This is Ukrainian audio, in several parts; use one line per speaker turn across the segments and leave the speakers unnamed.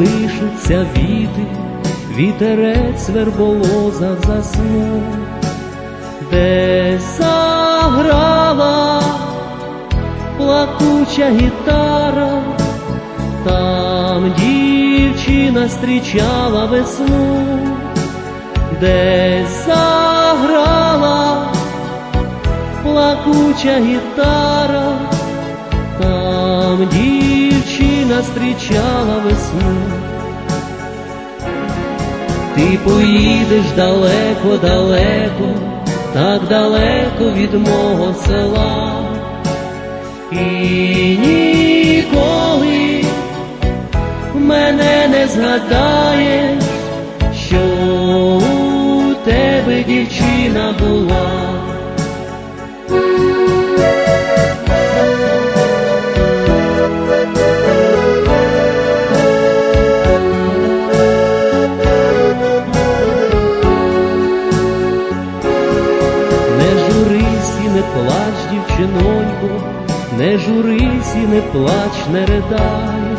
колишуться віти, вітерець верболоза заснув, де заграла плакуча гітара, там дівчина зустрічала весну, де заграла плакуча гітара, там дівчина зустрічала весну. Ти поїдеш далеко-далеко, так далеко від мого села, і ніколи мене не згадаєш, що у тебе дівчина була. Не плач, дівчинонько, не журись і не плач, не ридай.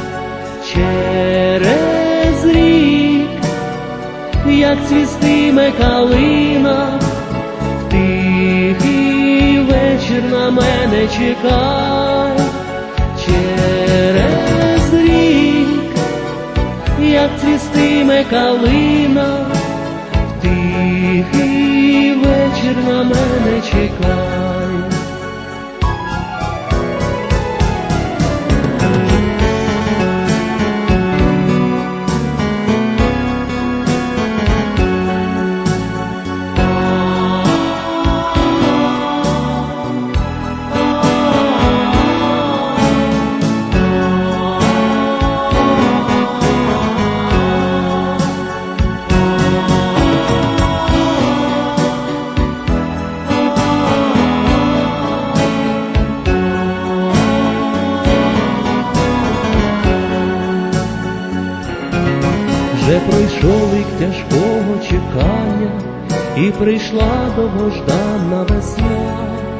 Через рік, як цвістиме калина, в тихий вечір на мене чекай. Через рік, як цвістиме калина, в тихий вечір на мене чекай. Вже пройшов рік тяжкого чекання, і прийшла довгождана весна.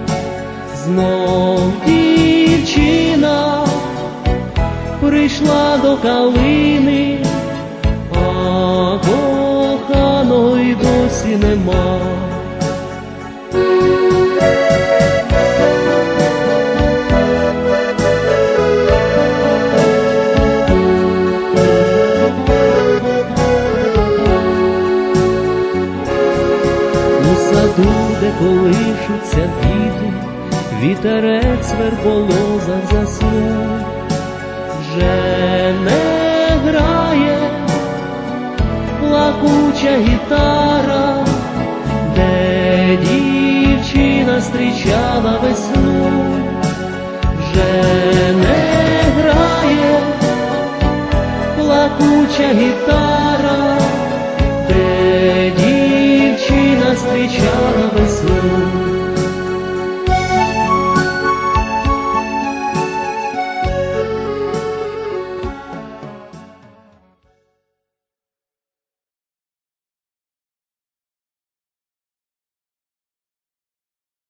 Знов дівчина прийшла до калини, а коханого й досі нема. Де колишуться квіти, вітерець верболоза заснув, вже не грає плакуча гітара, де дівчина зустрічала весну, вже не грає плакуча гітара, де дівчина зустрічала весну.